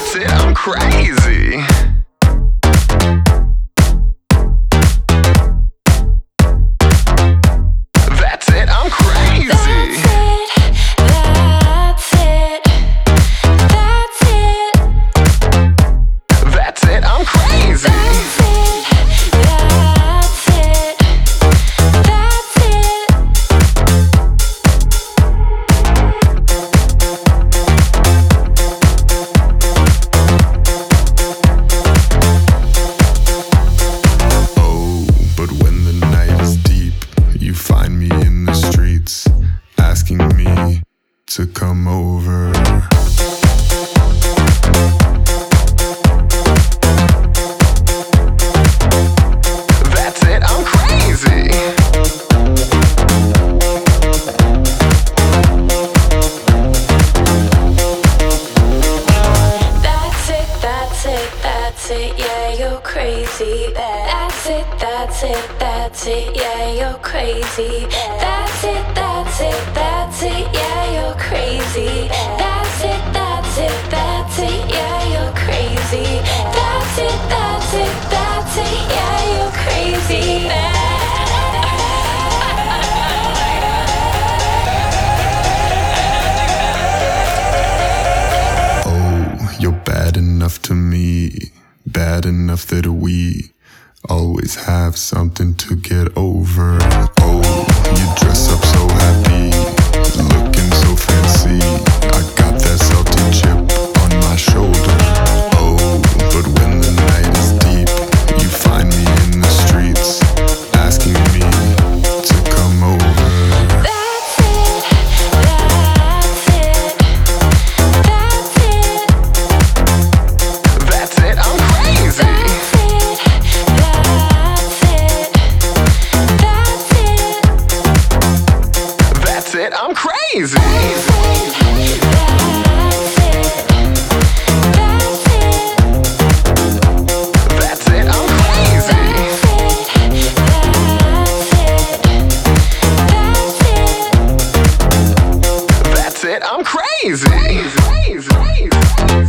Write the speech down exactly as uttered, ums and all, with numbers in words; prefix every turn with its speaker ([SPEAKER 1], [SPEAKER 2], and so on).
[SPEAKER 1] That's it, I'm crazy. That's it, I'm crazy.
[SPEAKER 2] That's it, that's it,
[SPEAKER 1] That's
[SPEAKER 2] that's it.
[SPEAKER 1] it, I'm crazy.
[SPEAKER 2] That's it, that's it, that's it.
[SPEAKER 3] Oh, but when the night is deep, you find me in the streets, asking me to come over.
[SPEAKER 1] That's it, I'm crazy.
[SPEAKER 2] That's it, that's it, that's it, yeah, you're crazy. That's it, that's it, that's it, yeah, you're crazy. That's it, that's it, that's it, yeah, you're crazy. That's it, that's it, that's it, yeah, you're crazy. That's it, that's it, that's it, yeah, you're crazy.
[SPEAKER 3] Oh, you're bad enough to me, bad enough that we always have something to get over. Oh, you dress up so happy, looking so fancy. I got that salty chip on my shoulder. Oh, but when the night is deep, you find me in the streets, asking me to come over.
[SPEAKER 2] That's it, that's it, that's it.
[SPEAKER 1] That's it, I'm crazy.
[SPEAKER 2] That's it, that's it, that's it.
[SPEAKER 1] That's it, I'm crazy.
[SPEAKER 2] That's it, that's it,
[SPEAKER 1] That's it, I'm crazy.
[SPEAKER 2] that's it, that's it, that's it.
[SPEAKER 1] That's it, I'm crazy. Crazy, crazy, crazy.